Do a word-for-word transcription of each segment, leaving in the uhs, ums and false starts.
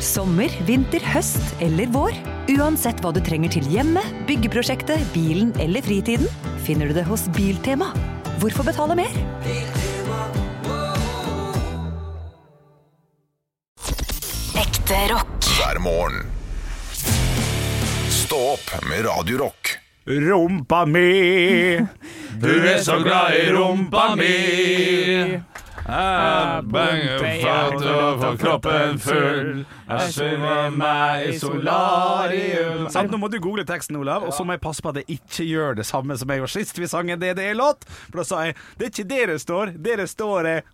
Sommer, vinter, høst eller vår. Uansett hva du trenger til hjemme, byggeprosjektet, bilen eller fritiden, finner du det hos Biltema. Hvorfor betale mer? Ekte rock. Hver morgen. Stå opp med Radio Rock. Rumpa mi, du er så glad i rumpa mi. Jeg banger fatt og får kroppen full. Jeg skyller meg i solarium. Sant, nå må du google teksten, Olav. Og så må jeg passe på at jeg ikke gjør det samme som jeg gjorde sist vi sang en D D E-låt. For da sa jeg, det er ikke det det står. Det det står er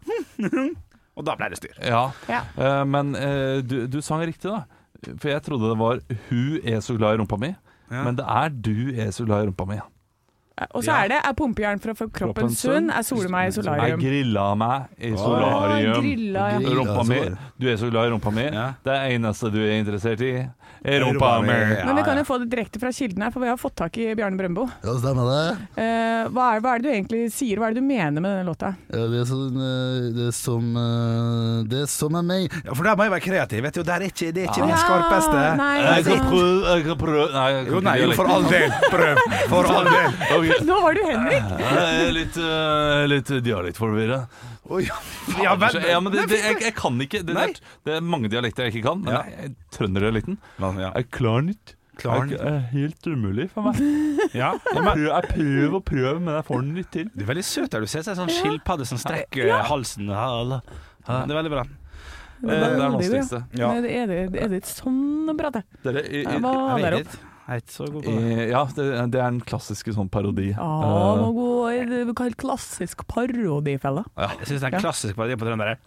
og da ble det styr. Ja, Ja. eh, men eh, du, du sang riktig da. For jeg trodde det var hun er så glad i rumpa mi. Ja. Men det er du er så glad i rumpa mi. Og så er det er pumpejern for å få kroppen sunn, er sole meg i Jeg solarium. grilla meg i Å, solarium. grilla, ja. Rumpa mi. Du er så glad i rumpa mi. Ja. Det eneste du er interessert i er rumpa mi. Ja, Men vi kan ja. jo få det direkte fra kilden her, for vi har fått tak i Bjarne Brøndbo. Ja, det stemmer det. Eh, hva, er, hva er det du egentlig sier? Hva er det du mener med denne låta? Ja, det, er sånn, eh, det, er som, eh, det er som er meg. Ja, for der må jeg være kreativ, vet du. Der er ikke, det er ikke Ja, min skarpeste. nei, Jeg kan altså, prøve, jeg kan prøve. Nei, jeg kan Jo, ikke nei, jo, for dialekten. all del. Prøv. For all del. Ok. nå var du Henrik! Jeg er litt, uh, litt dialektforvirret. Oi, ja, men, Ja, men det, det, jeg, jeg kan ikke det, Nei. det, det er mange dialekter jeg ikke kan. Men Ja. jeg, jeg trønderdialekten ja. Jeg klarer ikke. Klarer Jeg er helt umulig for meg. Ja. Jeg prøver, jeg prøver og prøver, men jeg får den litt til. Du er veldig søt der. Du ser ut som en sånn skilpadde som strekker halsen. Ja, det er veldig bra. Det, det er det vanskeligste. Ja. Men Er det, er det sånn å prate? Dere, i, i, Hva Jeg der vet opp? ikke. Jeg er ikke så god på i, det. ja, det, det er en klassiske sånn parodi. Ja, Eh, nå går det kalt klassisk parodifella. Jeg synes det er en klassisk parodi på trøndere.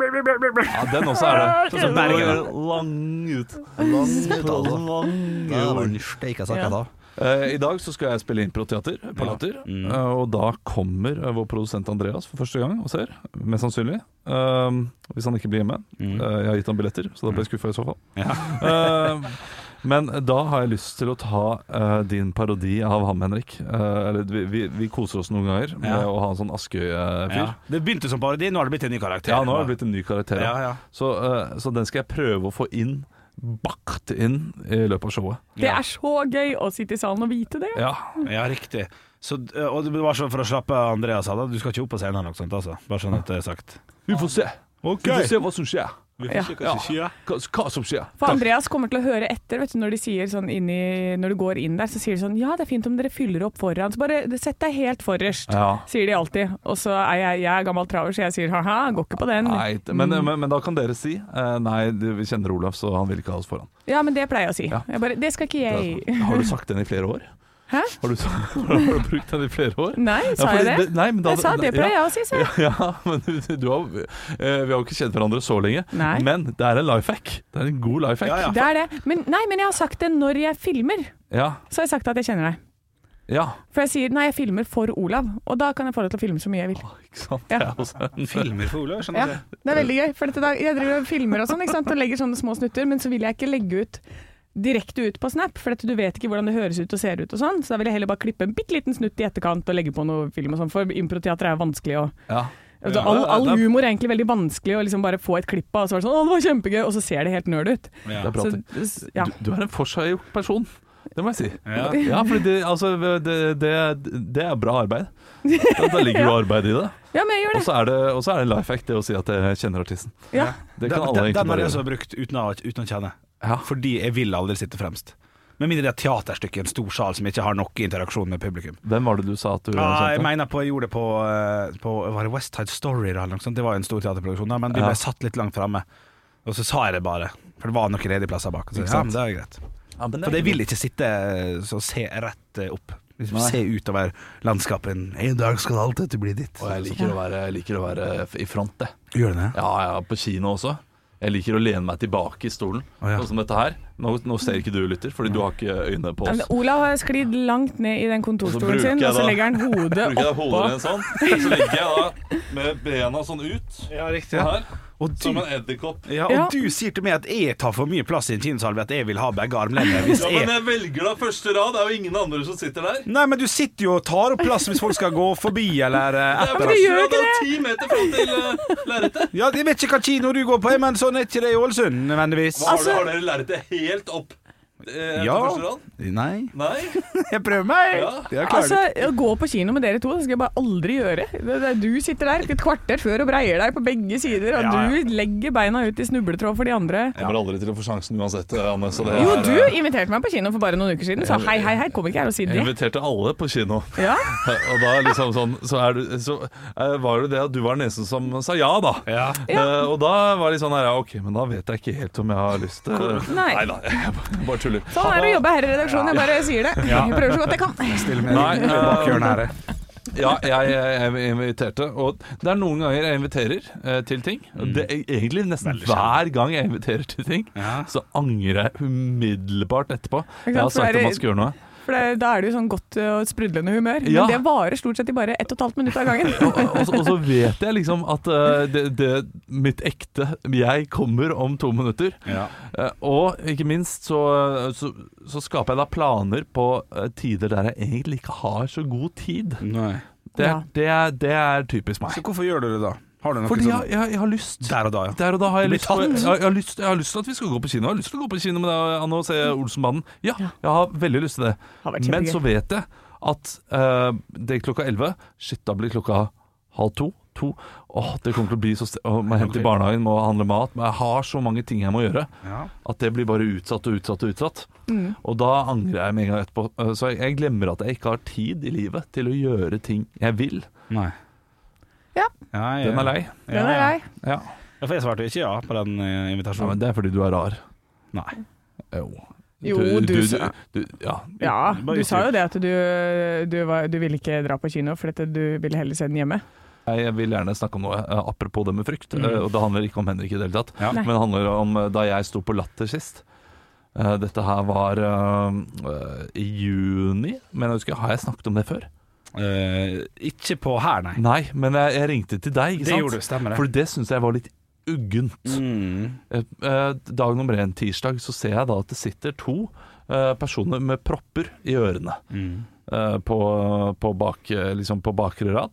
ja, den også er det. Sånn som Bergen, da. Lang ut. Lang ut, altså. Lang Det var ut. en steika sak, Ja. da. Eh, I dag så skal jeg spille improteater på Latter, Mm. eh, og da kommer eh, vår produsent Andreas for første gang og ser, mest sannsynlig. Um, hvis han ikke blir hjemme. Mm. Eh, jeg har gitt han billetter, så da blir jeg skuffa i så fall. Ja. Eh, men da har jeg lyst til å ta eh, din parodi av ham, Henrik. Eh, eller vi, vi, vi koser oss noen ganger med Ja. å ha en sånn Askøy-fyr. Ja. Det begynte som parodi, nå har det blitt en ny karakter. Ja, nå har det blitt en ny karakter. Ja, ja. Så, eh, så den skal jeg prøve å få inn, bakt inn i løpet av showet. Det er så gøy å sitte i salen og vite det. Ja, Ja, riktig. Så, og det var sånn for å slappe av Andreas av, da. Du skal ikke opp på scenen eller noe sånt, altså. Bare sånn at det er sagt. vi får se. Vi får se hva som skjer. Vi Ja. får se hva som skjer. Hva, hva som skjer. For Andreas kommer til å høre etter, vet du, når de sier sånn inni, når du går inn der, så sier de sånn, ja, det er fint om dere fyller opp foran, så bare sett deg helt forrest, Ja. sier de alltid. Og så er jeg, jeg er gammel traver, så jeg sier, haha, går ikke på den. Nei, men, men, men da kan dere si eh, nei, du- vi kjenner Olaf, så han vil ikke ha oss foran. Ja, men det pleier jeg å si. Ja. Jeg bare, det skal ikke jeg. Har du sagt den i flere år? Hæ? Har du, har du brukt den i flere år? Nei, sa Ja, fordi jeg det? nei, men da- Jeg sa det pleier jeg å si, sa jeg. Ja, ja, men du, du har, eh, vi har jo ikke kjent hverandre så lenge. Nei. Men det er en life hack. Det er en god life hack. Ja, ja. Det er det. Men, nei, men jeg har sagt det når jeg filmer. Ja, Så har jeg sagt at jeg kjenner deg. ja. For jeg sier, nei, jeg filmer for Olav, og da kan jeg få deg til å filme så mye jeg vil. Ikke sant? Ja. Det er også en Filmer for Olav, skjønner Ja, du? det er veldig gøy, for dette da, jeg driver og filmer og sånn, ikke sant, og legger sånne små snutter, men så vil jeg ikke legge ut direkte ut på Snap, for at du vet ikke hvordan det høres ut og ser ut og sånn, så da vil jeg heller bare klippe en bitte liten snutt i etterkant og legge på noe film og sånn, for improteater er jo vanskelig å... ja. Altså, all, all humor er egentlig veldig vanskelig å liksom bare få et klipp av, og så er det sånn, å, det var kjempegøy, og så ser det helt nerd ut. Ja. Det er bra. Så, ting. s- ja. Du, du er en forseggjort person. Det må jeg si. Ja. Ja, for det, altså, det, det, det er bra arbeid. Da, da ligger jo arbeid i det. ja, men jeg gjør Og det. så er det, og så er det life hack, det å si at jeg kjenner artisten. Ja. Det kan Den, alle den, egentlig den har bare jeg også gjøre. brukt uten å, uten å kjenne. Ja. Fordi jeg vil aldri sitte fremst. Med mindre det er et teaterstykke i en stor sal som ikke har noe interaksjon med publikum. Hvem var det du sa at du Ja, jeg kjente? mener på, jeg gjorde det på, eh, på var det West Side Story eller noe sånt. Det var jo en stor teaterproduksjon, da, men de Ja. ble satt litt langt fremme. Og så sa jeg det bare, for det var noen ledige plasser bak. Og så, Ikke ja, sant? men det er greit. Ja, men det er For jeg ikke vil ikke sitte eh, så se rett eh, opp. Nei. Se utover landskapet. En dag skal alt dette bli ditt. Og jeg liker å være, jeg liker å være i front, det. Gjør det det? Ja, ja, på kino også. Jeg liker å lene meg tilbake i stolen, Å, ja. sånn som dette her. Nå, nå ser ikke du lytter, fordi du har ikke øyne på oss. Olav har sklidd langt ned i den kontorstolen sin, og så legger han hodet bruker jeg oppå. hodet sånn, så ligger jeg da med bena sånn ut, Ja, riktig. sånn her, Og du, som en edderkopp. ja, og Ja. du sier til meg at jeg tar for mye plass i en kinosalve, at jeg vil ha begge armlenger. Hvis Ja, men jeg... jeg velger da første rad, det er jo ingen andre som sitter der. Nei, men du sitter jo og tar opp plass hvis folk skal gå forbi, eller eh, Det er etter første oss. gjør rad, ikke det er ti meter frem til uh, lerretet. Ja, jeg vet ikke hva kino du går på, men sånn er ikke det i Ålesund, nødvendigvis. Hva har, Altså- dere- har dere lerretet helt opp eh, Ja. til første rad? Nei, Nei? jeg prøver meg. Ja. Jeg klarer Altså, det. å gå på kino med dere to, det skal jeg bare aldri gjøre. Det, det, du sitter der et kvarter før og breier deg på begge sider, og Ja, ja. du legger beina ut i snubletråd for de andre. Kommer aldri til å få sjansen uansett, Anne. Så det Jo, er, du eh, inviterte meg på kino for bare noen uker siden, sa hei, hei, hei, kom ikke her og si Jeg det. inviterte alle på kino. Ja, Og da liksom sånn Så, er du, så eh, var det det at du var den eneste som sa ja, da. Ja. Eh, og da var de sånn her, ja, ok, men da vet jeg ikke helt om jeg har lyst til Nei. Neida, jeg bare tuller. sånn er det å jobbe her i redaksjonen, jeg bare sier det. Jeg prøver så godt jeg kan. Stille med Nei, i bakhjørnet her. Ja, jeg, jeg inviterte. Og det er noen ganger jeg inviterer eh, til ting. Og det er egentlig nesten hver gang jeg inviterer til ting, Ja. så angrer jeg umiddelbart etterpå. sant, Jeg har for sagt det er- at man skal gjøre noe. For det, da er det jo sånn godt og sprudlende humør. Men Ja. det varer stort sett i bare ett og et halvt minutt av gangen. Og, og, så- og så vet jeg liksom at eh, det, det, mitt ekte jeg kommer om to minutter. Ja. Eh, og ikke minst så, så, så skaper jeg da planer på eh, tider der jeg egentlig ikke har så god tid. Nei. Det, Ja. er- det, er, det er typisk meg. Så hvorfor gjør du det da? Har du noe Fordi sånn jeg, jeg, jeg har lyst. der og da, ja? Der og da har jeg Du blir lyst, på, tatt. jeg, jeg, har lyst, jeg har lyst til at vi skal gå på kino. Jeg har lyst til å gå på kino med deg, Anne, og se Olsenbanden. Ja, jeg har veldig lyst til det. Har vært Men kjempegøy. så vet jeg at eh, det er klokka elleve. Shit, da blir klokka halv to. To. Åh, det kommer til å bli så st- Åh, må hente i barnehagen, må handle mat. Men jeg har så mange ting jeg må gjøre Ja. at det blir bare utsatt og utsatt og utsatt. Mm. Og da angrer jeg med en gang etterpå. Eh, Så jeg, jeg glemmer at jeg ikke har tid i livet til å gjøre ting jeg vil. Nei. Ja. Ja, ja. Den er lei. Den er lei. Ja. Ja, for jeg svarte ikke ja på den eh, Ja, men invitasjonen. det er fordi du er rar. Nei. Jo. Jo, du sa- du, ja. Ja, Bare du sa jo det at du, du, var, du ville ikke dra på kino, for dette, du ville heller se den hjemme. Jeg vil gjerne snakke om noe eh, apropos det med frykt. eh, Og det handler ikke om Henrik i det hele tatt, Ja. Nei. men det handler om eh, da jeg sto på Latter sist. Eh, Dette her var eh, eh, i juni, men jeg husker, har jeg snakket om det før? Eh, ikke på her, nei. Nei, men jeg, jeg ringte til deg, ikke Det sant? gjorde du, stemmer det. For det synes jeg var litt uggent. Mm. Eh, eh, Dag nummer én, tirsdag, så ser jeg da at det sitter to eh, personer med propper i ørene Mm. eh, på, på, bak, eh, liksom på bakre rad.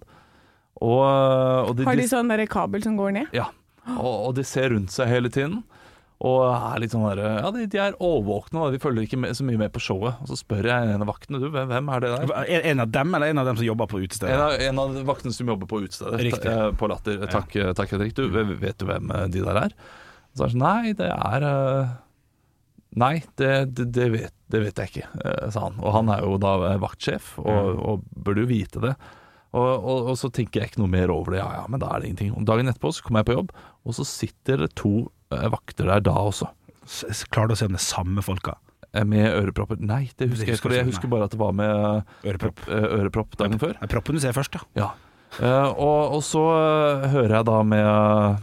Og, eh, og de, Har de de, sånn der kabel som går ned? ja, og, og de ser rundt seg hele tiden. Og er litt sånn der, ja, de, de er overvåkne, og de følger ikke med, så mye med på showet. Og så spør jeg en av vaktene, du, hvem, hvem er det der? En en av dem, eller en av dem som jobber på En utestedet? av, en av vaktene som jobber på utestedet, Riktig. ta- eh, på Latter. Takk, eh, takk Henrik. Du, vet du hvem eh, de der er? Så er det sånn, nei, det er eh, Nei, det, det, det, vet, det vet jeg ikke, eh, sa han. Og han er jo da eh, vaktsjef, og, og burde jo vite det. Og, og, og så tenker jeg ikke noe mer over det. Ja, ja, men da er det ingenting. Og dagen etterpå så kommer jeg på jobb, og så sitter det to eh, vakter der da også. S- s- Klarer du å se om det er samme folka? Eh, Med ørepropper. Nei, det husker Det jeg ikke. husker Jeg ikke, husker nei. bare at det var med Ørepropp. eh, ørepropp dagen før. Det er proppen du ser først, da. Ja. Eh, og, og så eh, hører jeg da med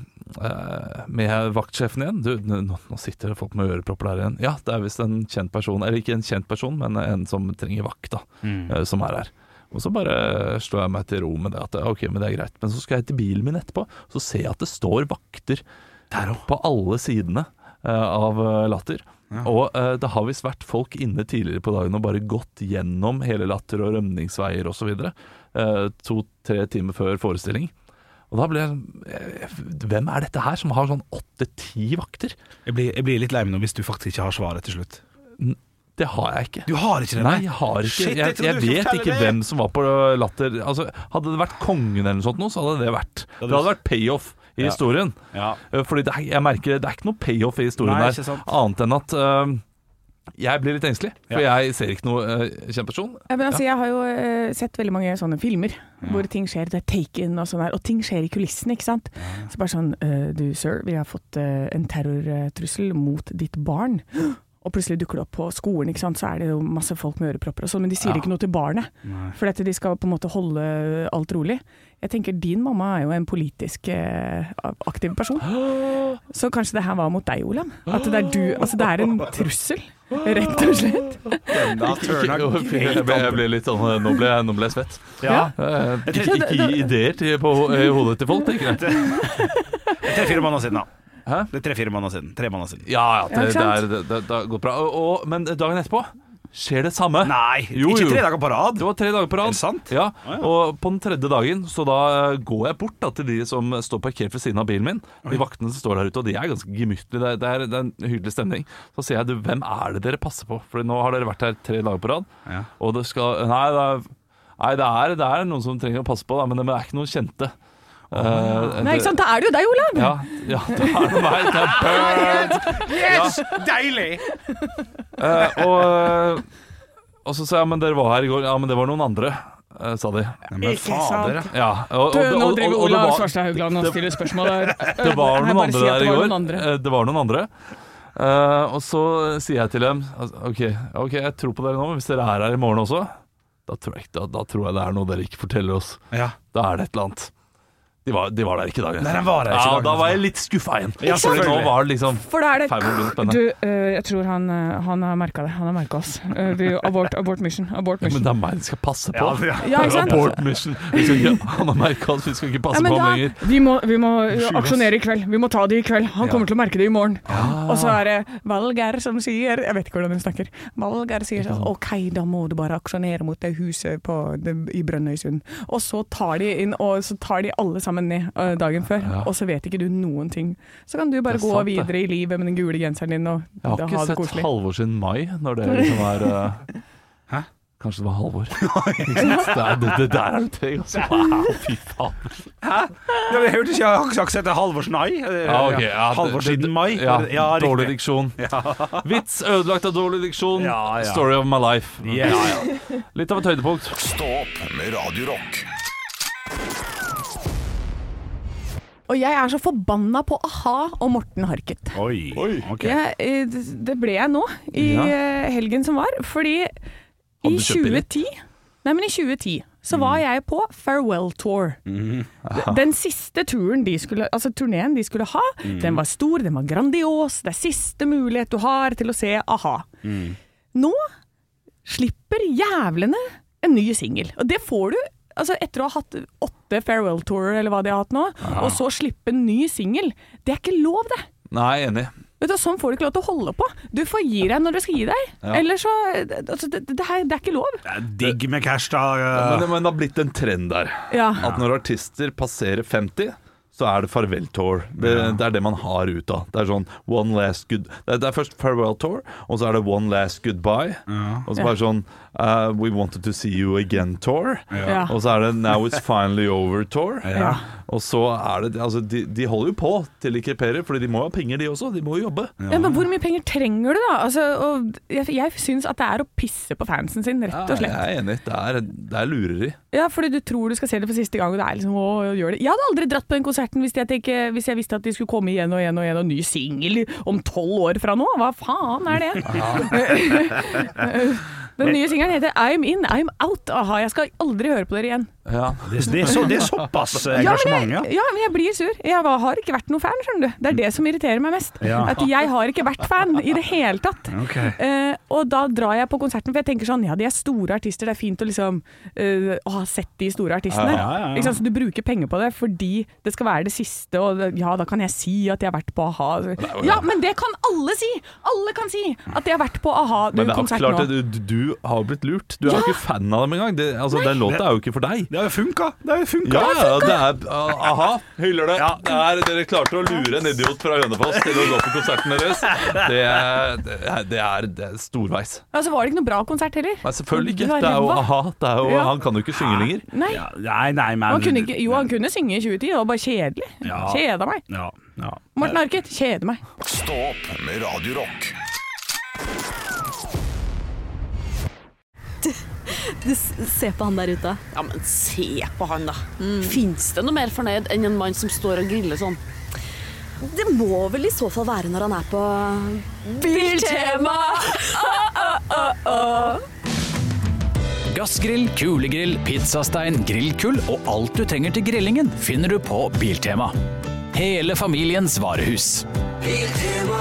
eh, med vaktsjefen igjen. Du, nå, nå sitter det folk med ørepropper der igjen. Ja, det er visst en kjent person, eller ikke en kjent person, men en som trenger vakt, da, eh, som er her. Og så bare slår jeg meg til ro med det, at ok, men det er greit. Men så skal jeg til bilen min etterpå, så ser jeg at det står vakter der på alle sidene eh, av eh, Latter. Ja. Og eh, det har visst vært folk inne tidligere på dagen og bare gått gjennom hele Latter og rømningsveier osv. Uh, to-tre timer før forestilling. Og da ble jeg eh, hvem er dette her som har sånn åtte-ti vakter? Jeg blir, jeg blir litt lei meg nå hvis du faktisk ikke har svaret til slutt. Det har jeg ikke. Du har ikke det? Nei, jeg har ikke Shit, jeg Jeg, trodde jeg du skulle vet fortelle ikke det. hvem som var på Latter. Altså, hadde det vært kongen eller noe sånt nå, så hadde det vært Det hadde vært payoff i Ja. historien. Ja. Eh, Fordi det, er- jeg merker det er ikke noe payoff i historien Nei, der, ikke sant. annet enn at eh, jeg blir litt engstelig, for jeg ser ikke noe uh, kjent person. Ja, men altså, jeg har jo eh, sett veldig mange sånne filmer hvor ting skjer, det er taken og sånn her, og ting skjer i kulissene, ikke sant? Så bare sånn, eh, du sir, vi har fått eh, en terrortrussel mot ditt barn. og plutselig dukker det opp på skolen, ikke sant? Så er det jo masse folk med ørepropper og sånn, men de sier Ja. ikke noe til barnet, Nei. for at de skal på en måte holde alt rolig. Jeg tenker, din mamma er jo en politisk eh, aktiv person, så kanskje det her var mot deg, Olav? At det er du, altså det er en trussel, rett og slett. Da tørner Jeg ble, jeg ble litt sånn Nå ble jeg, nå ble jeg svett. Ja. Eh, Ikke, ikke gi ideer til, på, i hodet til folk, tenker jeg. Tre-fire måneder siden, da. Hæ? Det er tre-fire måneder siden. Tre måneder siden. Ja, ja, Ja, det, ikke det, sant? er, det, det, det har gått bra. Og, og, men dagen etterpå skjer det samme. Nei, Jo, ikke jo. tre dager på rad. Det var tre dager på rad. Er det sant? Ja, Å, ja. og på den tredje dagen, så da eh, går jeg bort da, til de som står parkert ved siden av bilen min. De vaktene som står der ute, og de er ganske gemyttlige. Det, er- det, er- det er en hyggelig stemning. Så sier jeg, du, hvem er det dere passer på? For nå har dere vært her tre dager på rad. Ja. Og det skal Nei, det er, nei, det er, det er noen som trenger å passe på, da, men det er ikke noen kjente. Eh, Nei, ikke sant, da er det jo deg, Olav! Ja, ja, det er noe meg. Det er bird. Yes! Deilig! Eh, og, og så sa jeg, men dere var her i går. Ja, men det var noen andre, eh, sa de. Men Ikke fader, sant. Ja, og, Du, og, og, nå og, driver og det Olav var- Svarstad Haugland og stiller spørsmål der. Det var Jeg noen bare andre sier at der det i var går. noen andre. Eh, Det var noen andre. Eh, og så sier jeg til dem altså, ok, ok, jeg tror på dere nå, men hvis dere er her i morgen også, da tror jeg, ikke- da, da tror jeg det er noe dere ikke forteller oss. Ja. Da er det et eller annet. De var, de var der ikke dagen Nei, de var der ikke ja, dagen Da var etterpå. jeg litt skuffa igjen. Ja, For nå selvfølgelig. var det liksom For da er det Feil med å bli spennende. Du, eh, jeg tror han, eh, han har merka det. Han har merka oss. Uh, vi, abort, abort mission. Abort Men mission. det er meg de skal passe på. Ja, ja. Ja, ikke sant? Abort mission. Vi skal ikke, han har merka oss, vi skal ikke passe Ja, men på ham da, lenger. vi må, vi må aksjonere i kveld. Vi må ta det i kveld. Han kommer til å merke det i morgen. Og så er det Valger som sier Jeg vet ikke hvordan hun snakker. Valger sier sånn OK, da må du bare aksjonere mot det huset på, det, i Brønnøysund. Og så tar de inn Og så tar de alle sammen ned eh, dagen før. Ja. Og så vet ikke du noen ting. Så kan du bare Det er gå sant, det. videre i livet med den gule genseren din og Jeg har da ikke ha det sett koselig. Halvor sin mai, når det liksom er uh, Hæ? Kanskje det var Halvor. Ikke sant? det, er, det, det der er det tre altså. Wow, fy faen. Hæ? Ja, jeg hørte ikke, jeg har ikke sett Halvors nei. Ja, ok, ja, Halvors det- siden mai. Ja, Ja, riktig. dårlig diksjon. Vits ødelagt av dårlig diksjon. Ja, ja. Story of my life. Yes. Ja, ja. Litt av et høydepunkt. Stå opp med Radio Rock. Og jeg er så forbanna på a-ha og Morten Harket. Oi. Ok. Jeg, eh, det- det ble jeg nå i Ja. eh, helgen som var, fordi Hadde i du kjøpt billett? tjue ti Nei, men i tjue ti så var jeg på Farewell Tour. Den siste turen de skulle, altså turneen de skulle ha, den var stor, den var grandios, det er siste mulighet du har til å se a-ha. Nå slipper jævlene en ny singel, og det får du altså etter å ha hatt åtte Farewell Tour eller hva de har hatt nå, og så slippe en ny singel. Det er ikke lov, det. Nei, enig. Vet du, Sånn får du ikke lov til å holde på. Du får gi deg når du skal gi deg. Ja. Eller så altså, det, det, her, det er ikke lov. Det er digg med cash, da. Men, det- men det har blitt en trend der. Ja. At når artister passerer femti, så er det farvel tour. Det, det er det man har ut av. Det er sånn one last good Det er, det er først farewell tour, og så er det one last goodbye. Og så Ja. bare sånn uh, we wanted to see you again tour. Ja. Og så er det now it's finally over tour. Ja. Og så er det Altså, de, de holder jo på til de kreperer, fordi de må jo ha penger, de også. De må jo jobbe. Ja, men hvor mye penger trenger du, da? Altså, og jeg jeg syns at det er å pisse på fansen sin, rett og Ja, slett. jeg er enig. Det er, det er lureri. Ja, fordi du tror du skal se det for siste gang, og det er liksom å gjøre det. Jeg hadde aldri dratt på den konserten hvis jeg, ikke, hvis jeg visste at de skulle komme igjen og igjen og igjen, og ny singel om tolv år fra nå. Hva faen er det? Den nye singelen heter I'm In, I'm Out. Aha, jeg skal aldri høre på dere igjen. Ja. Det, det, er så, det er såpass Ja, engasjement, men ja. jeg, ja, men jeg blir sur. Jeg var- har ikke vært noen fan, skjønner du. Det er det som irriterer meg mest. Ja. At jeg har ikke vært fan i det hele tatt. Ok. Eh, og da drar jeg på konserten, for jeg tenker sånn, ja, de er store artister, det er fint å liksom eh, å ha sett de store artistene. Ja, ja, ja. Ikke sant? Så du bruker penger på det fordi det skal være det siste, og det, ja, da kan jeg si at jeg har vært på a-ha. Ja, men det kan alle si! Alle kan si at de har vært på Men det er jo a-ha-konsert klart nå. at du, du har blitt lurt. Du er jo Ja. ikke fan av dem engang. Det, altså, den låta er jo ikke for deg. Det har jo funka. Det har jo funka. Ja, ja, det er uh, aha, hyller det. Ja. det er, dere klarte å lure en idiot fra Hønefoss til å gå på konserten deres. Det er, det er, det er, det er storveis. Ja, så var det ikke noe bra konsert heller. Nei, selvfølgelig ikke. var Det er jo ræva. aha. Det er jo, Ja. Han kan jo ikke synge lenger. Nei. Ja, nei, nei, men Han kunne ikke, jo, han kunne synge i tjue ti, det var bare kjedelig. Ja. Kjeda meg. Ja, ja. Morten Harket, kjeder meg. Stå opp med Radio Rock. Du, s- se på han der ute. Ja, men se på han da. Finnes det noe mer fornøyd enn en mann som står og griller sånn? Det må vel i så fall være når han er på Biltema! Gassgrill, kulegrill, pizzastein, grillkull og alt du trenger til grillingen finner du på Biltema. Hele familiens varehus. Biltema.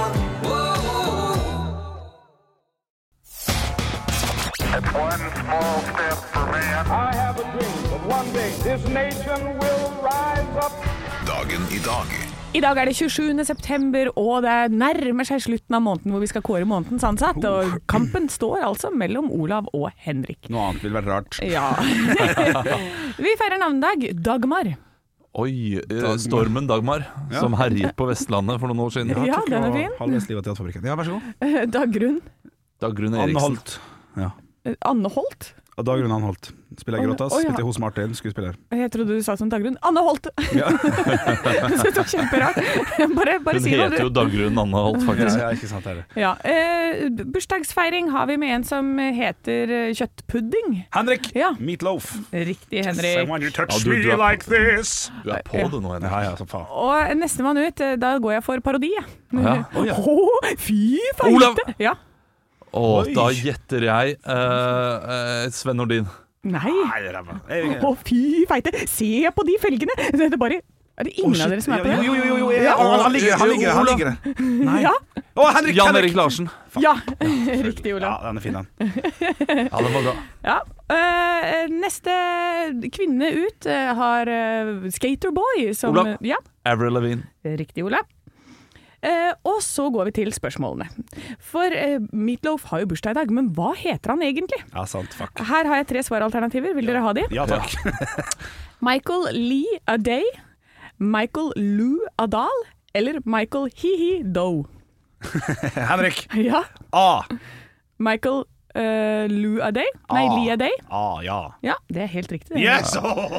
One small step for man. I have a dream that one day this nation will rise up. Dagen i dag. I dag er det tjuesjuende september, og det nærmer seg slutten av måneden hvor vi skal kåre månedens ansatt. Og kampen står altså mellom Olav og Henrik. Noe annet vil være rart. Ja. Vi feirer navnedag. Dagmar. Oi, eh, stormen Dagmar, Ja. som herjet på Vestlandet for noen år siden. Ja, den er fin. Halvveis liv av teaterfabrikken. Ja, vær så god. Dagrun. Dagrun Anne Eriksen. Holt. Ja. Anne Holt. Og Dagrun Anne Holt. Spiller Gråtas. Oi, ja. Spilte hos Martin, skuespiller. Jeg trodde du sa som Dagrun. Anne Holt! Ja. Jeg synes det var kjemperart. Bare, bare Hun si noe, heter jo du. Dagrun Anne Holt, Ja, faktisk. ja, ikke sant det er det. Ja. Eh, bursdagsfeiring har vi med en som heter eh, kjøttpudding. Henrik! Ja. Meatloaf. Riktig, So Henrik. when you touch Ja, du- me du er- like this. Du er på det nå, Henrik. Ja, ja, så faen. Og nestemann ut, eh, da går jeg for parodi. jeg. Ja. Å, ja. Åh, fy feite! Olav! Ja. Og Oi. da gjetter jeg eh, eh, Sven Nordin. Nei. Nei, det er ræva. Jeg- Å, fy feite! Se på de felgene! Det er bare... Er det ingen Å, av shit. dere som er på det? Jo, jo, jo, jo. Ja, han han ligger han ligger, han Olav. ligger. Nei. Ja. Å, Henrik! Jan Henrik! Erik Larsen. Ja, riktig, Ja, Olav. den er fin, den. Ja, den var bra. Ja. Eh, neste kvinne ut eh, har uh, Skaterboy som Olav. Ja, Avril Lavigne. riktig, Olav. Eh, og så går vi til spørsmålene. For eh, Meatloaf har jo bursdag i dag, men hva heter han egentlig? Ja, sant. Fuck. Her har jeg tre svaralternativer. Vil dere ha de? Ja, takk. Michael Lee Aday, Michael Lou Adal eller Michael Hihi Doe? Henrik. Ja. A. Michael eh, Lou Aday? Nei, Ah. Lee Aday. A, ja. Ja, det er helt riktig. Det. Yes!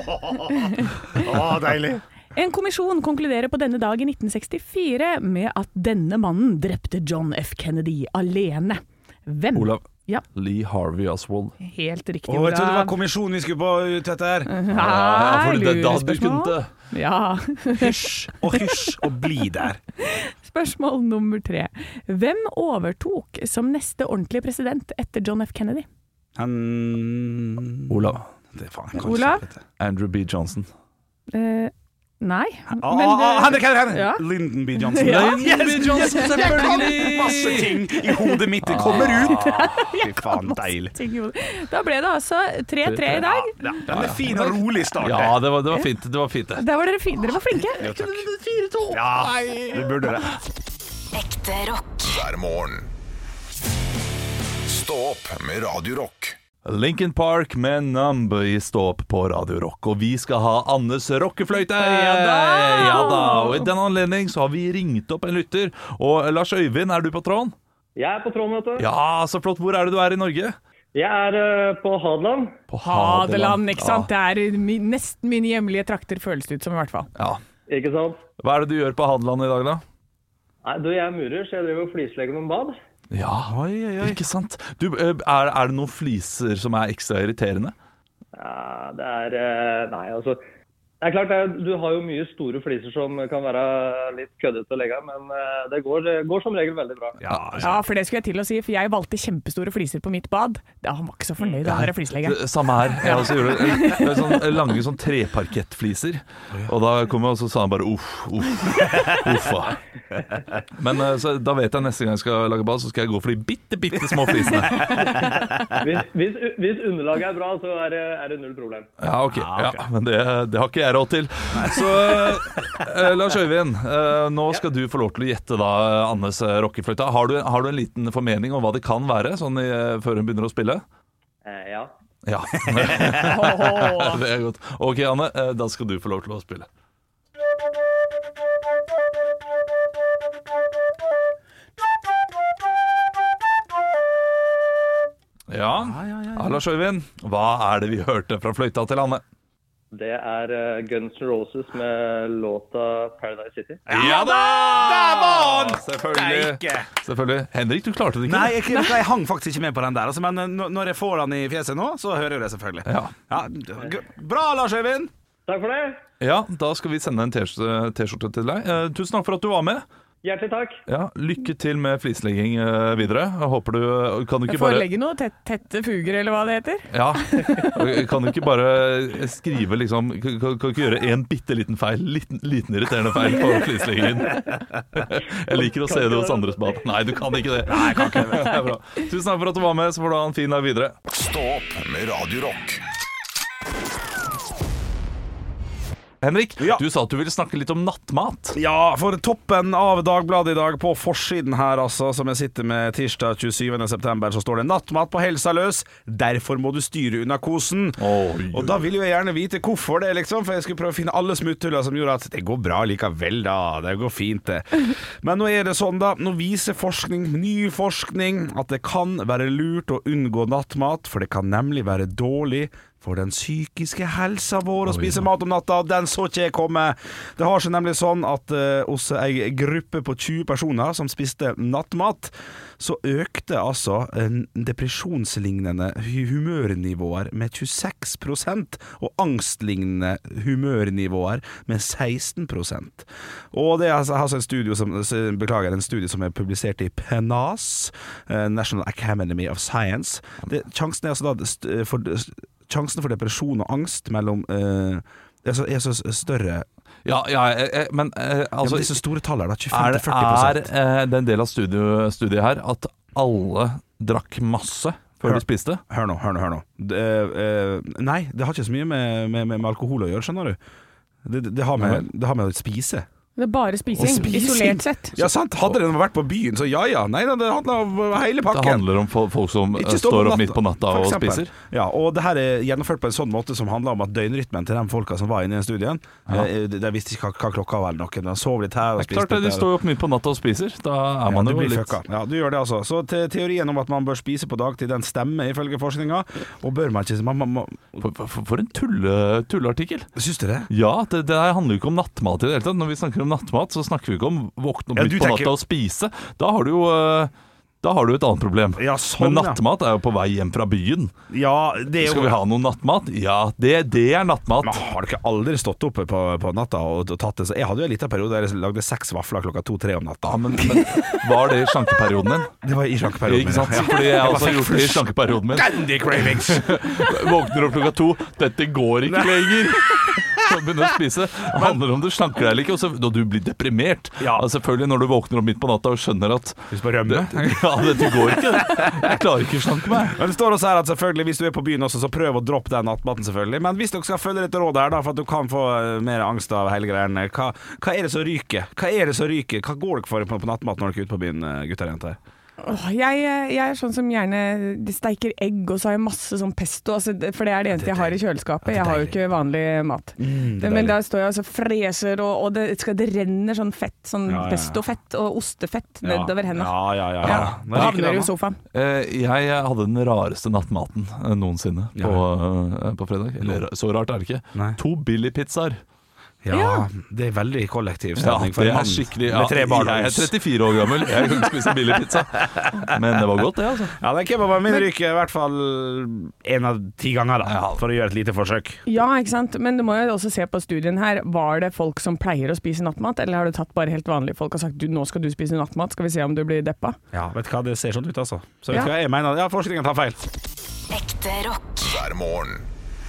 Å, deilig. En kommisjon konkluderer på denne dag i nitten sekstifire med at denne mannen drepte John F. Kennedy alene. Hvem? Olav. Ja. Lee Harvey Oswald. Helt riktig, Å, jeg trodde det var Olav. kommisjon vi skulle på ut etter. Ja, for det, da hadde du lurespørsmål. kunnet det. Ja. Hysj og hysj og bli der. Spørsmål nummer tre. Hvem overtok som neste ordentlige president etter John F. Kennedy? Han Olav. Det er faen, kanskje, Olav? vet du. Andrew B. Johnson. Eh, nei. Ah, Men, ah, eh, Henrik, Henrik, Henrik. ja. Lyndon B. Johnson. Ja. Yes, B. Johnson, yes, jeg kan masse ting i hodet mitt. Det kommer ut. Fy faen, deilig. ting i hodet. Da ble det altså tre tre i dag. Ja, den er fin og rolig start. Ja, det var, det var fint. Det var fint det. Der var dere, fin dere var flinke. Ja, takk. Ja, du burde det. Ekte rock. hver morgen. Stå opp med Radio Rock. Linkin Park med Numb i Stå opp på Radio Rock. Og vi skal ha Annes rockefløyte! Ja da! Ja da! Og i den anledning så har vi ringt opp en lytter. Og Lars Øyvind, er du på tråden? Jeg er på tråden, vet du. Ja, så flott. Hvor er det du er i Norge? Jeg er eh, på Hadeland. På Hadeland, ikke sant? Det er mi, nesten mine hjemlige trakter, føles det ut som i hvert fall. Ja. Ikke sant? Hva er det du gjør på Hadeland i dag, da? Nei, du, jeg er murer, så jeg driver og flislegger noen bad. Ja, ikke sant? Du, er, er det noen fliser som er ekstra irriterende? Ja, det er eh, Nei, altså det er klart, det er, du har jo mye store fliser som kan være litt køddete å legge av, men eh, det går, det går som regel veldig bra. Ja, Ja, for det skulle jeg til å si, for jeg valgte kjempestore fliser på mitt bad. Ja, han var ikke så fornøyd av den flisleggeren. Det- Samme her. Jeg også gjorde det. Det er sånn lange sånn treparkettfliser. Og da kom jeg og så sa han bare uff, uff, uffa. Men eh, så, da vet jeg neste gang jeg skal lage bad, så skal jeg gå for de bitte, bitte små flisene. Hvis, hvis, hvis underlaget er bra, så er det, er det null problem. Ja, ok. Ja, men det, det har ikke jeg råd til. Så eh, Lars Øyvind, eh, nå skal du få lov til å gjette da Annes eh, rockefløyte. Har du, har du en liten formening om hva det kan være, sånn i, eh, før hun begynner å spille? Eh, ja. Ja. Det er godt. Ok, Anne, eh, da skal du få lov til å spille. Ja, ja, Lars Øyvind, hva er det vi hørte fra fløyta til Anne? Det er eh, Guns N' Roses med låta Paradise City. Ja da! Der var han! Selvfølgelig. Steike. Selvfølgelig. Henrik, du klarte det ikke. Nei, jeg, jeg hang faktisk ikke med på den der, altså, men n- når jeg får den i fjeset nå, så hører jeg det selvfølgelig. Ja. Ja, g- bra, Lars Øyvind! Takk for det. Ja, da skal vi sende en T-skjorte T-skjorte til deg. Eh, tusen takk for at du var med. Hjertelig takk. Ja, lykke til med flislegging eh, videre. Jeg håper du Kan du ikke Jeg får bare legge noe tett, tette fuger, eller hva det heter. Ja, kan du ikke bare skrive liksom Kan, kan du ikke gjøre en bitte liten feil, liten, liten irriterende feil på flisleggingen? Jeg liker å se det hos andres bad. Nei, du kan ikke det. Nei, jeg kan ikke det. Det er bra. Tusen takk for at du var med, så får du ha en fin dag videre. Stå opp med Radio Rock. Henrik, Ja. du sa at du ville snakke litt om nattmat. Ja, for toppen av Dagbladet i dag, på forsiden her, altså, som jeg sitter med tirsdag tjuesyvende september, så står det 'Nattmat på helsa løs, derfor må du styre unna kosen'. Oi, Og da vil jo jeg gjerne vite hvorfor det, liksom, for jeg skulle prøve å finne alle smutthuller som gjorde at det går bra likevel, da. Det går fint, det. Men nå er det sånn, da. Nå viser forskning, ny forskning, at det kan være lurt å unngå nattmat, for det kan nemlig være dårlig for den psykiske helsa vår å spise mat om natta, og den så ikke jeg komme. Det har seg nemlig sånn at uh, hos ei gruppe på tjue personer som spiste nattmat, så økte altså en depresjonslignende humørnivåer med tjueseks prosent, og angstlignende humørnivåer med seksten prosent. Og det er altså, altså en studie som, beklager, en studie som er publisert i P N A S, uh, National Academy of Science. Det, sjansen er altså da st- for Sjansen for depresjon og angst mellom uh, er, så, er så større. Ja, ja jeg, men eh, altså, ja, men disse store tallene, da, tjuefem er, til førti prosent. er eh, det en del av studiet, studiet her at alle drakk masse før Hør. de spiste? Hør nå, hør nå, hør nå. Det, uh, nei, det har ikke så mye med, med, med alkohol å gjøre, skjønner du. Det, det, det, har med, det har med å spise. Det er bare spising, spising. isolert sett. Ja, sant. Hadde det vært på byen, så ja, ja. Nei, det handler om hele pakken. Det handler om folk som Ikke stå står på opp midt på natta for og eksempel. spiser? Ja, og det her er gjennomført på en sånn måte som handler om at døgnrytmen til de folka som var inne i den studien, Ja. eh, de, de visste ikke hva, hva klokka var eller noe. De sov litt her og Det er spiste klart det, de litt der. står jo opp midt på natta og spiser. Da er Ja, man du jo blir litt fucka. Ja, du gjør det altså. Så te teorien om at man bør spise på dagtid, den stemmer ifølge forskninga. Og bør man ikke man, man, man, For, for, for en tulle, tulleartikkel. Syns du det? Ja, det, det her handler jo ikke om nattmat i det hele tatt. Når vi snakker om nattmat, så snakker vi ikke om våkne opp Ja, midt du på tenker- natta og spise. Da har du jo eh, Da har du et annet problem. Ja, sånn, Men ja. nattmat er jo på vei hjem fra byen. Ja, det er jo Skal vi ha noe nattmat? Ja, det, det er nattmat. Men har du ikke aldri stått oppe på, på natta og, og tatt det? Så jeg hadde jo en liten periode der jeg lagde seks vafler klokka to-tre om natta. Ja, men, men var det i slankeperioden din? Det var i slankeperioden Ikke sant? min, ja. Fordi jeg Jeg også var har gjort det i slankeperioden min. Candy cravings! Våkner opp klokka to. Dette går ikke lenger. Så begynner å spise. Det handler om du slanker deg eller ikke, og så, og du blir deprimert. Ja. Altså, selvfølgelig når du våkner opp midt på natta og skjønner at Lyst på rømme? det, ja, dette går ikke. Jeg klarer ikke å slanke meg. Men det står også her at selvfølgelig hvis du er på byen også, så prøv å droppe den nattmaten selvfølgelig. Men hvis dere skal følge litt råd her da, for at du kan få eh, mer angst av hele greien, hva, hva er det som ryker? Hva er det som ryker? Hva går dere for på, på nattmat når dere er ute på byen, eh, gutter og jenter? Åh, jeg, jeg er sånn som gjerne de steiker egg, og så har jeg masse sånn pesto, altså, det- for det er det eneste jeg har i kjøleskapet. Jeg har jo ikke vanlig mat. det, men da står jeg og så freser, og, og det, skal, det renner sånn fett, sånn Ja, ja, ja. pestofett og ostefett Ja. nedover hendene. Ja, ja, ja. Ja. ja. Da Hva ryker havner det du i nå? sofaen. Eh, Jeg hadde den rareste nattmaten eh, noensinne på, eh, på fredag. Eller så rart er det ikke. Nei. To Billy-pizzaer. Ja, det er veldig kollektiv Ja, stemning for det en er mann skikkelig ja, med tre barn. Jeg er trettifire år gammel, jeg kan ikke spise Billy-pizza. Men det var godt, det, altså. Ja, den kebaben min ryker i hvert fall en av ti ganger da, for å gjøre et lite forsøk. Ja, ikke sant. Men du må jo også se på studien her. Var det folk som pleier å spise nattmat, eller har du tatt bare helt vanlige folk og sagt du, nå skal du spise nattmat, skal vi se om du blir deppa? Ja, vet du hva, det ser sånn ut altså. Så vet Ja. du hva jeg mener? Ja, forskningen tar feil. Ekte rock. hver morgen.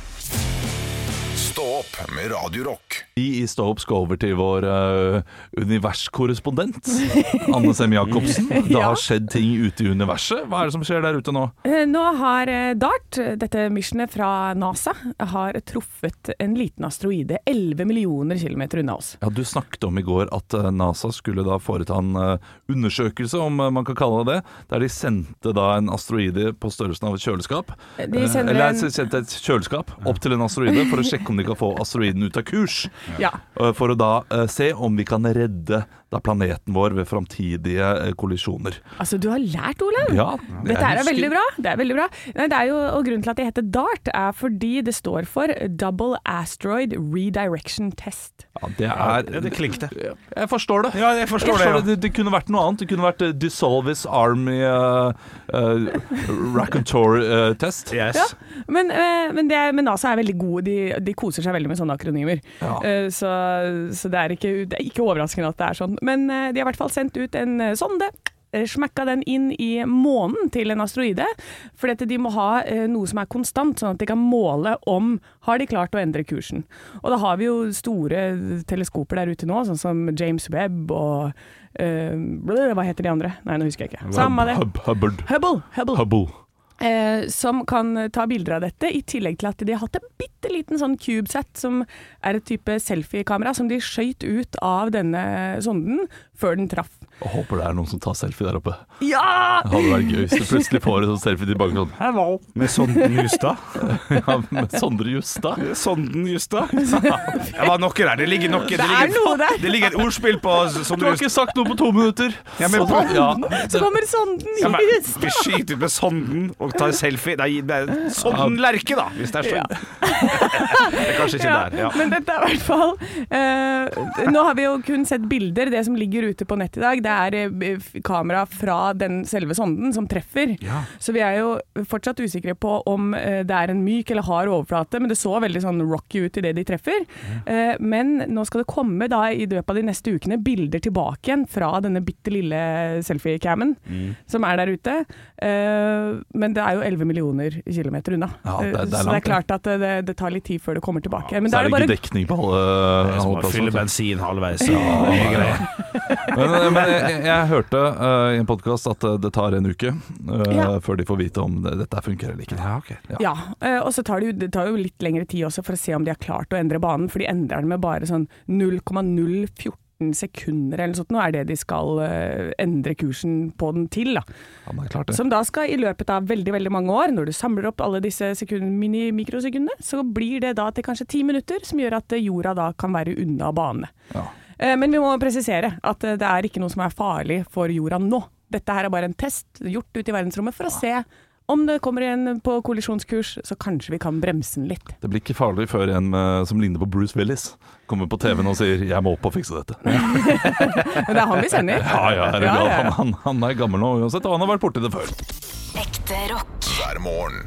Stå opp med Radio Rock. Vi i Stå opp skal over til vår uh, universkorrespondent, Anne Sem Jacobsen. Det Ja. har skjedd ting ute i universet. Hva er det som skjer der ute nå? Eh, Nå har eh, DART, dette missionet fra NASA, har truffet en liten asteroide elleve millioner kilometer unna oss. Ja, Du snakket om i går at uh, NASA skulle da foreta en uh, undersøkelse, om uh, man kan kalle det det, der de sendte da en asteroide på størrelsen av et kjøleskap. De Eh, sender Eller en- de sendte et kjøleskap opp til en asteroide for å sjekke om de kan få asteroiden ut av kurs. Ja. Uh, For å da uh, se om vi kan redde da planeten vår ved framtidige eh, kollisjoner. Altså, du har lært, Olav. Ja, Dette er veldig bra. Det er veldig bra. Nei, det er jo, og grunnen til at det heter DART er fordi det står for Double Asteroid Redirection Test. Ja, det er... Ja, det klinkte. Jeg forstår det. Ja, jeg forstår jeg det, ja. det, det kunne vært noe annet. Det kunne vært uh, Dissolvis Army uh, uh, Raconteur-test. Uh, yes. Ja, men, uh, men, det er, men NASA er veldig gode. De, de koser seg veldig med sånne akronymer. Ja. Uh, så så det, er ikke, det er ikke overraskende at det er sånn. Men uh, de har i hvert fall sendt ut en uh, sonde. Smekka den inn i månen til en asteroide, for de må ha uh, noe som er konstant, sånn at de kan måle om har de klart å endre kursen. Og da har vi jo store teleskoper der ute nå, sånn som James Webb og uh, blø, hva heter de andre? Nei, nå husker jeg ikke. Samme det. Hubble. Hubble. Hubble. Hubble. Eh, som kan ta bilder av dette, i tillegg til at de har hatt en bitte liten sånn CubeSat, som er et type selfie-kamera som de skjøt ut av denne sonden før den traff. Jeg håper det er noen som tar selfie der oppe. Ja! Det hadde vært gøy hvis du plutselig får en sånn selfie tilbake sånn hello. Med Sonden Justad. Ja, med Sondre Justad. Sonden Justad. Det var noe der. Det ligger noe. Det, det, er ligger, noe der. Det ligger et ordspill på Sondre Du har ikke sagt noe på to minutter. Ja, men, Sonden. ja. Så kommer Sonden Ja, men, Justad. vi skyter ut med Sonden og tar selfie. Det er, det er Sonden Lerke, da, hvis det er sånn. Ja. Det er kanskje ikke ja, der. Ja. Men dette er i hvert fall uh, nå har vi jo kun sett bilder. Det som ligger ute på nett i dag, det er uh, kamera fra den selve sonden som treffer. Ja. Så vi er jo fortsatt usikre på om uh, det er en myk eller hard overflate, men det så veldig sånn rocky ut i det de treffer. Mm. Uh, men nå skal det komme da i løpet av de neste ukene bilder tilbake igjen fra denne bitte lille selfie-cammen mm. som er der ute. Uh, men det er jo elleve millioner kilometer unna. Ja, det, det er så langt, det er klart at det, det tar litt tid før det kommer tilbake. Ja, men så er det det bare ikke dekning på alle, alle plasser. Fylle bensin halvveis. Ja, ja. men, men jeg, jeg hørte uh, i en podcast at det tar en uke uh, ja. før de får vite om det, dette funker eller ikke. Ja, okay. ja. ja uh, og så tar det, jo, det tar jo litt lengre tid også for å se om de har klart å endre banen, for de endrer den med bare sånn null komma null fjorten sekunder eller sånt. Nå er det de skal uh, endre kursen på den til, da. Ja, det er klart det. Som da skal i løpet av veldig, veldig mange år, når du samler opp alle disse sekund, mini-mikrosekundene, så blir det da til kanskje ti minutter, som gjør at jorda da kan være unna banene. Ja. Uh, men vi må presisere at uh, det er ikke noe som er farlig for jorda nå. Dette her er bare en test gjort ut i verdensrommet for å se om det kommer en på kollisjonskurs, så kanskje vi kan bremse den litt. Det blir ikke farlig før en uh, som ligner på Bruce Willis kommer på T V-en og sier 'jeg må opp og fikse dette'. Men det er han vi sender. Ja, ja, er ja, ja. Han, han, han er gammel nå uansett, og han har vært borti det før. Ekte rock. Hver morgen.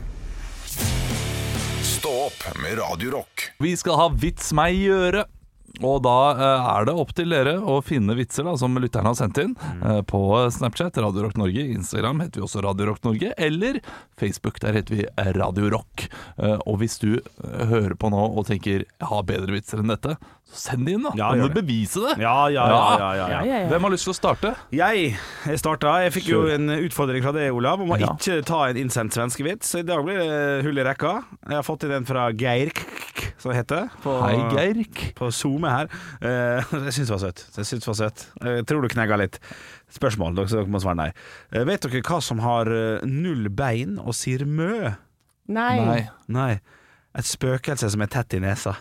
Stå opp med Radio Rock. Vi skal ha Vits meg i øret. Og da uh, er det opp til dere å finne vitser da, som lytterne har sendt inn uh, på Snapchat, Radio Rock Norge. Instagram heter vi også Radio Rock Norge, eller Facebook, der heter vi Radio Rock. Uh, og hvis du uh, hører på nå og tenker jeg har bedre vitser enn dette, så send det inn da. Ja, kan du bevise det? Ja, ja, ja, ja, ja, ja. ja, ja, ja. Hvem har lyst til å starte? Jeg, jeg starta. Jeg fikk jo en utfordring fra deg, Olav, om å ja. ikke ta en innsendt svenskevits. Så i dag blir det hull i rekka. Jeg har fått inn en fra Geir, som det heter. På, Hei, Geir. På Zoom her. Uh, jeg syns det var søtt. Jeg synes det var søtt. Jeg tror du knegga litt. Spørsmål, dere må svare nei. Uh, vet dere hva som har null bein og sier mø? Nei. Nei. Nei. Et spøkelse som er tett i nesa.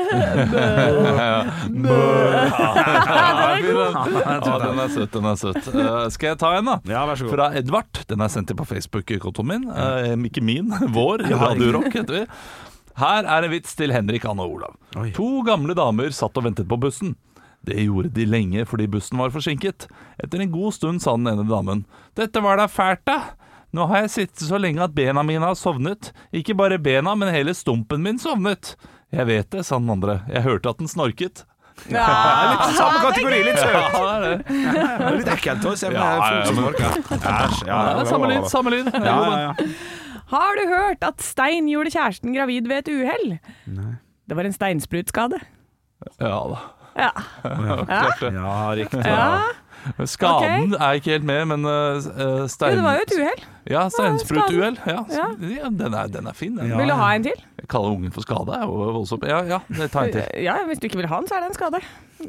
Mø. Ja, den er søt, den er søt. Uh, skal jeg ta en da? Ja, vær så god. Fra Edvard. Den er sendt til på Facebook-kontoen min. Uh, ikke min, vår. Radio Rock heter vi. Her er en vits til Henrik, Anne og Olav. Oi. To gamle damer satt og ventet på bussen. Det gjorde de lenge fordi bussen var forsinket. Etter en god stund sa den ene damen: dette var da fælt da. Nå har jeg sittet så lenge at bena mine har sovnet. Ikke bare bena, men hele stumpen min sovnet. Jeg vet det, sa den andre. Jeg hørte at den snorket. Ja, litt samme kategori, litt søt. Ja, det er det. Ja, litt ekkelt også. Ja, ja, ja, Æsj. Ja, samme lyd, samme lyd. Ja, ja, ja. Har du hørt at Stein gjorde kjæresten gravid ved et uhell? Nei. Det var en steinsprutskade. Ja da. Ja, ja. ja riktig. Ja. Skaden okay. er ikke helt med, men uh, stein... Jo, det var jo et uhell. Ja, steinsprutuhell. Ja, ja. ja den, er, den er fin. Den. Ja. Vil du ha en til? Jeg kaller ungen for skade. Er jo voldsomt. Ja, ja, det tar en til. Ja, hvis du ikke vil ha den, så er det en skade.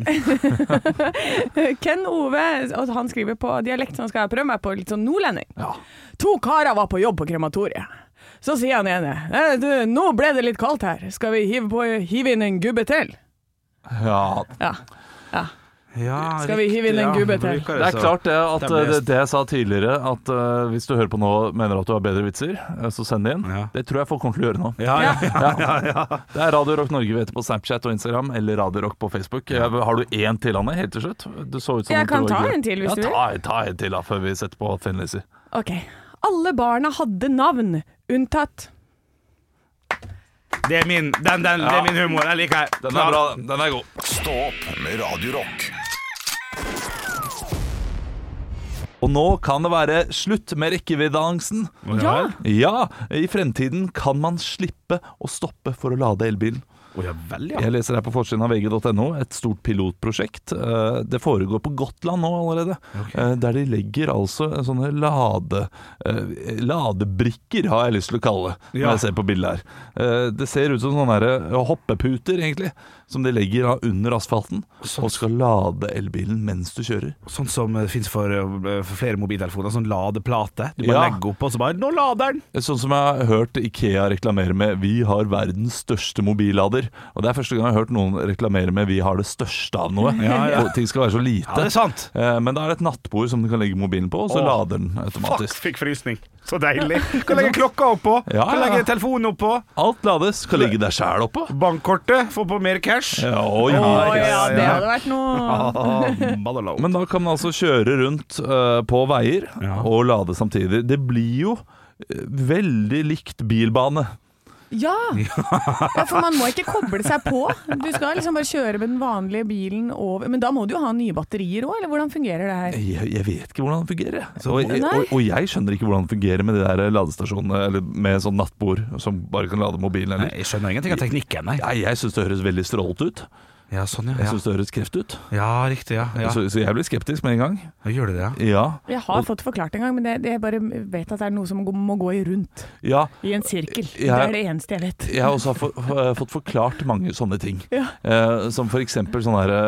Ken Ove, og han skriver på dialekt som han skal prøve meg på, litt sånn nordlending. Ja. To karer var på jobb på krematoriet. Så sier han ene: du, nå ble det litt kaldt her. Skal vi hive, på, hive inn en gubbe til? Ja. Ja. Ja. Ja, Skal vi hive inn en gubbe til? Det er klart det at det, det, det jeg sa tidligere, at uh, hvis du hører på nå og mener at du har bedre vitser, uh, så send det inn. Ja. Det tror jeg folk kommer til å gjøre nå. Ja, ja, ja, ja, ja. Det er Radio Rock Norge, vet du, på Snapchat og Instagram, eller Radio Rock på Facebook. Ja. Har du en til, Anne, helt til slutt? Du så ut som jeg kan ta en til, hvis ja, du vil. Ta, ta en til da, før vi setter på Thin Lizzy. Ok. Alle barna hadde navn, unntatt... Det er min, den, den, ja. Det er min humor, jeg liker det. Den er bra, den er god. Stå opp med Radio Rock. Og nå kan det være slutt med rekkeviddeangsten. Ja. Ja, i fremtiden kan man slippe å stoppe for å lade elbilen. Oh, ja, vel, ja. Jeg leser her på forsiden av V G punktum no et stort pilotprosjekt. Det foregår på Gotland nå allerede, okay. Der de legger altså sånne lade, ladebrikker, har jeg lyst til å kalle det, når ja. jeg ser på bildet her. Det ser ut som sånne her hoppeputer, egentlig, som de legger under asfalten, sånn. Og skal lade elbilen mens du kjører. Sånn som det finnes for, for flere mobiltelefoner, sånn ladeplate. Du bare ja. legger opp, og så bare, nå lader den! Sånn som jeg har hørt IKEA reklamere med, vi har verdens største mobillader. Og det er første gang jeg har hørt noen reklamere med vi har det største av noe. Ja, ja. Ting skal være så lite. Ja, det er sant. Men da er det et nattbord som du kan legge mobilen på, og så Åh, lader den automatisk. Fuck, fikk frysning. Så deilig. Kan legge klokka oppå, ja, kan legge telefonen oppå. Alt lades, kan legge deg selv oppå. Bankkortet, få på mer cash. Ja, oi, Åh, ja, det hadde vært noe. Men da kan man altså kjøre rundt uh, på veier ja. og lade samtidig. Det blir jo uh, veldig likt bilbane. Ja. ja, for man må ikke koble seg på. Du skal liksom bare kjøre med den vanlige bilen over. Men da må du jo ha nye batterier også, eller hvordan fungerer det her? Jeg, jeg vet ikke hvordan det fungerer. Så, og, og, og jeg skjønner ikke hvordan det fungerer med de der ladestasjonene, eller med sånn nattbord som bare kan lade mobilen. Eller. Nei, jeg skjønner ingenting av teknikken. Nei. Nei, jeg synes det høres veldig strålt ut. Ja, sånn, ja. Jeg synes det høres kreft ut. Ja, riktig, ja, ja. Så, så jeg blir skeptisk med en gang. Jeg gjør det, ja. ja. Jeg har fått forklart en gang, men det, det jeg bare vet at det er noe som må gå i rundt. Ja. I en sirkel. Jeg, det er det eneste jeg vet. Jeg har også for, for, fått forklart mange sånne ting. Ja. Eh, som for eksempel sånn her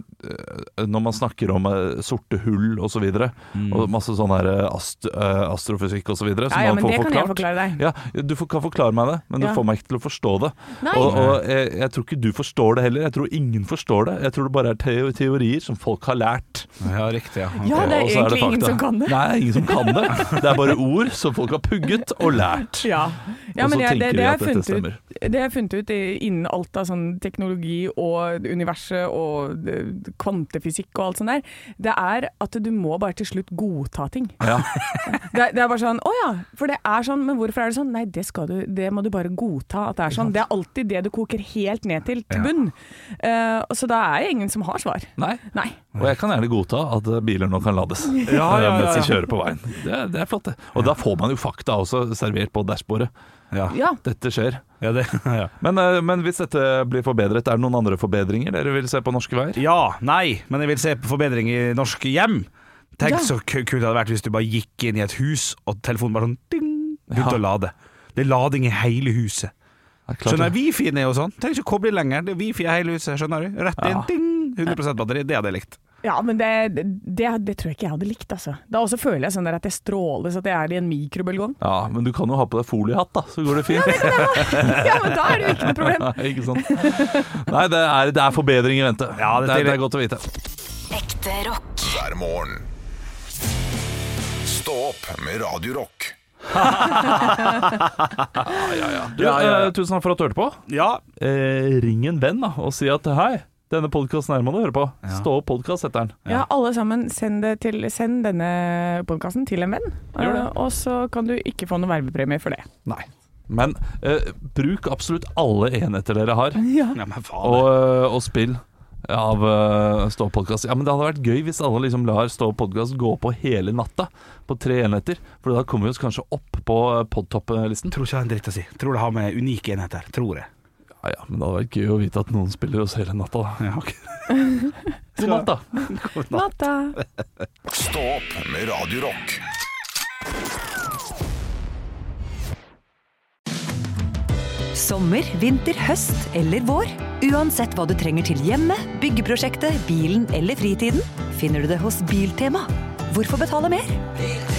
eh, når man snakker om eh, sorte hull og så videre, mm. og masse sånn her ast, eh, astrofysikk og så videre. Ja, ja, men det kan jeg forklare deg. Ja, du kan forklare meg det, men ja. du får meg ikke til å forstå det. Nei. Og, og jeg, jeg tror ikke du forstår det heller. Jeg tror ingen forstår det. Jeg tror det bare er te- teorier som folk har lært. Ja, riktig, ja. Okay. Ja, det er egentlig er det ingen som kan det. Nei, ingen som kan det. Det er bare ord som folk har pugget og lært. Ja, ja men jeg, det, det, de har funnet ut, det har jeg funnet ut innen alt av sånn teknologi og universet og kvantefysikk og alt sånt der. Det er at du må bare til slutt godta ting. Ja. Det, det er bare sånn, å ja, for det er sånn, men hvorfor er det sånn? Nei, det, skal du, det må du bare godta at det er sånn. Det er alltid det du koker helt ned til, til bunn. Uh, så da er det ingen som har svar. Nei. Nei. Og jeg kan gjerne godta at biler nå kan lades ja, ja, ja, ja. mens de kjører på veien. Det, det er flott det. Og da får man jo fakta også servert på dashbordet. Ja. Ja. Dette skjer. Ja, det, ja. men, men hvis dette blir forbedret, er det noen andre forbedringer dere vil se på norske veier? Ja, nei, men jeg vil se på forbedring i norske hjem. Tenk ja. så kult det hadde vært hvis du bare gikk inn i et hus og telefonen bare sånn ding, begynte ja. å lade. Det er lading i hele huset. Skjønner du, Wi-Fi-en er jo sånn. Trenger ikke å koble lenger. Det er Wi-Fi i hele huset, skjønner du? Rett inn, ja. ding, hundre prosent batteri. Det hadde jeg likt. Ja, men det, det, det tror jeg ikke jeg hadde likt, altså. Da også føler jeg sånn der at jeg stråler så at jeg er i en mikrobølgeovn. Ja, men du kan jo ha på deg foliehatt da, så går det fint. Ja, det ja, men da er det jo ikke noe problem. Nei, ikke sant. Nei, det er, det er forbedring i vente. Ja, det, det, er, det er godt å vite. Ekte rock. Hver morgen. Stå opp med Radio Rock. ja, ja, ja. Du, ja, ja, ja. Uh, tusen takk for at du hørte på. Ja. uh, Ring en venn da og si at hei, denne podcasten her må du høre på. ja. Stå opp podcast heter den. Ja. ja, alle sammen send, det til, send denne podcasten til en venn, uh, og så kan du ikke få noen vervepremie for det. Nei. Men uh, bruk absolutt alle enheter dere har. Ja. Ja, men faen. Og, uh, og spill av uh, Stå podcast. Ja, men det hadde vært gøy hvis alle liksom lar Stå podcast gå på hele natta på tre enheter, for da kommer vi oss kanskje opp på podtop-listen. Tror ikke det er en dritt å si. Tror det har med unike enheter. Tror jeg. Ja, ja, men det hadde vært gøy å vite at noen spiller oss hele natta da. Ja, ok. God natt da. God natt da. Stå opp med Radio Rock. Sommer, vinter, høst eller vår. Uansett hva du trenger til hjemme, byggeprosjektet, bilen eller fritiden, finner du det hos Biltema. Hvorfor betale mer?